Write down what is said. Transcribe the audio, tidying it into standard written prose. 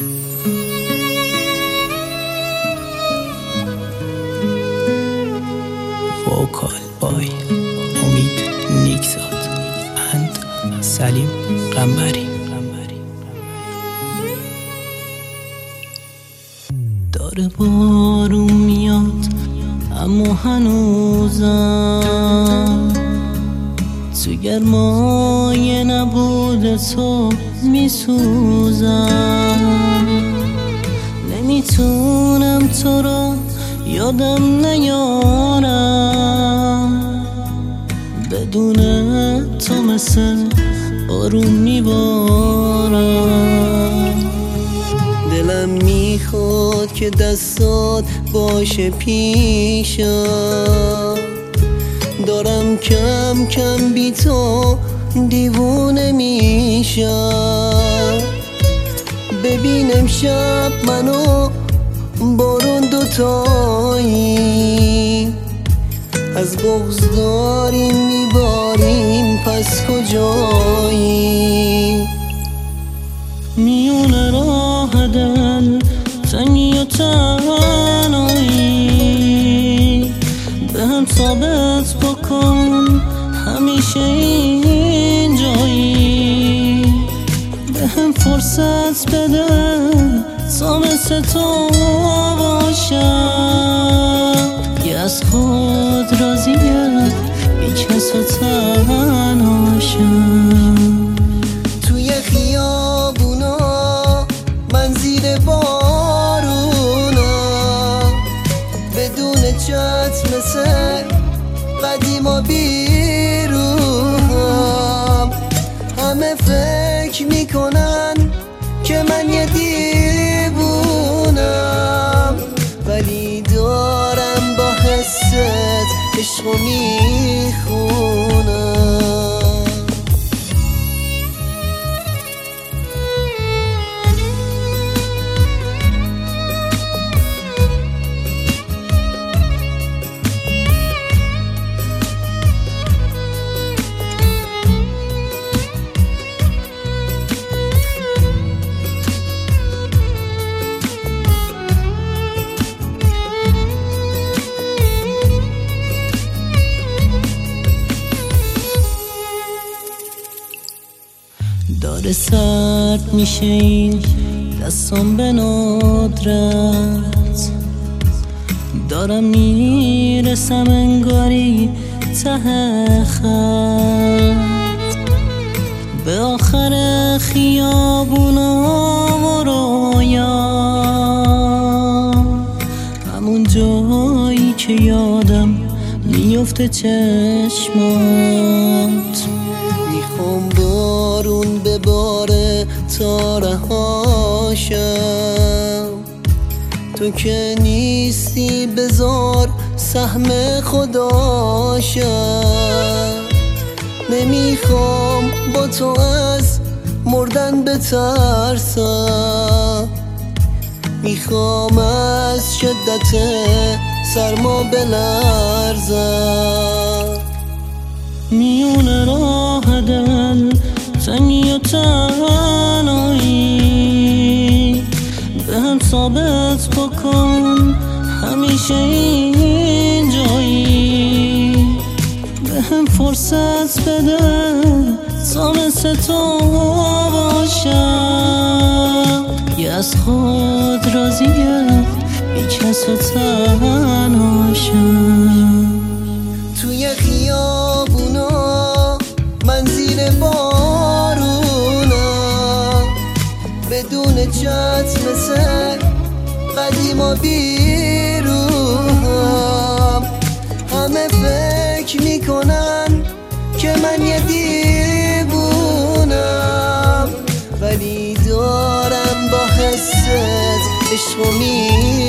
وکال بای امید نیکزاد اند سلیم قنبری. داره بارون میاد اما هنوزم تو گرمای نبود تو میسوزم. نمیتونم تو را یادم نیارم، بدون تو مثل بارون میبارم. دلم میخواد که دستات باشه پیشم، دارم کم کم بی تو دیوونه میشم. ببین امشب منو بارون دوتایی، از بغض داریم میباریم پس کجایی؟ میونه راه دل تنگی و تنهایی، به هم ثابت بکن همیشه اینجایی. به هم فرصت بده تا مثل تو باشم، یه از خود راضیه بی کس و تنهاشم. توی خیابونا من زیر بارونم، بدون چت مثل قدیما بیروحم. همه فکر میکنن که من یه دیوونم، ولی دارم با حست عشقو میخونم. داره سرد میشه این دستم به ندرت، دارم میرسم انگاری ته خط، به آخر خیابونا و رویام، همون جایی که یادم میفته چشمات. میخوام بارون بباره تا رهاشم، تو که نیستی بذار سهم خداشم. نمیخوام با تو از مردن بترسم، میخوام از شدت سرما بلرزم. میونه راه دل تنگی و تنهایی، به هم ثابت بکن همیشه اینجایی. به هم فرصت بده تا مثل تو باشم، یه از خود راضیه بی کس و تنهاشم. توی خیابونا من زیر بارونم، بدون چت مثل قدیما بیروحم. همه فکر میکنن که من یه دیوونم، ولی دارم با حست عشقو